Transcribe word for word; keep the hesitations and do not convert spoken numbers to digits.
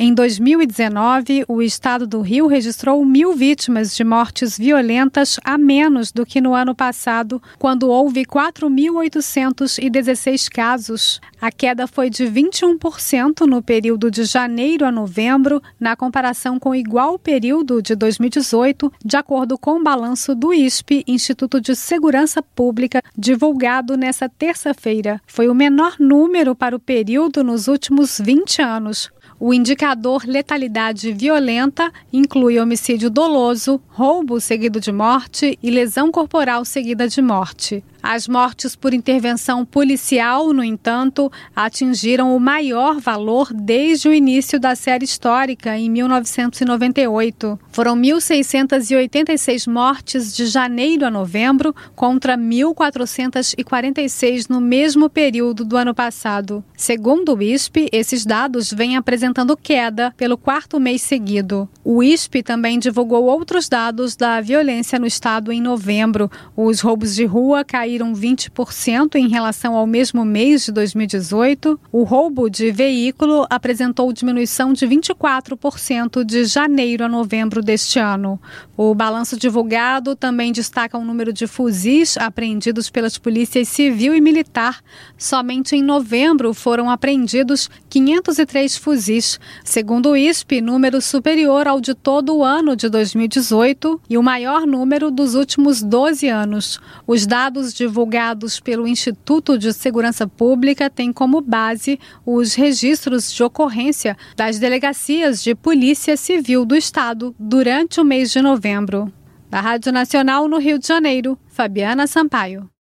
Em dois mil e dezenove, o estado do Rio registrou mil vítimas de mortes violentas a menos do que no ano passado, quando houve quatro mil oitocentos e dezesseis casos. A queda foi de vinte e um por cento no período de janeiro a novembro, na comparação com o igual período de dois mil e dezoito, de acordo com o balanço do I S P, Instituto de Segurança Pública, divulgado nesta terça-feira. Foi o menor número para o período nos últimos vinte anos. O indicador letalidade violenta inclui homicídio doloso, roubo seguido de morte e lesão corporal seguida de morte. As mortes por intervenção policial, no entanto, atingiram o maior valor desde o início da série histórica, em mil novecentos e noventa e oito. Foram mil seiscentas e oitenta e seis mortes de janeiro a novembro, contra mil quatrocentas e quarenta e seis no mesmo período do ano passado. Segundo o I S P, esses dados vêm apresentando queda pelo quarto mês seguido. O I S P também divulgou outros dados da violência no estado em novembro. Os roubos de rua caíram vinte por cento em relação ao mesmo mês de dois mil e dezoito. O roubo de veículo apresentou diminuição de vinte e quatro por cento de janeiro a novembro deste ano. O balanço divulgado também destaca o número de fuzis apreendidos pelas polícias civil e militar. Somente em novembro foram apreendidos quinhentos e três fuzis, segundo o I S P, número superior ao de todo o ano de dois mil e dezoito e o maior número dos últimos doze anos. Os dados divulgados pelo Instituto de Segurança Pública têm como base os registros de ocorrência das delegacias de Polícia Civil do Estado durante o mês de novembro. Da Rádio Nacional no Rio de Janeiro, Fabiana Sampaio.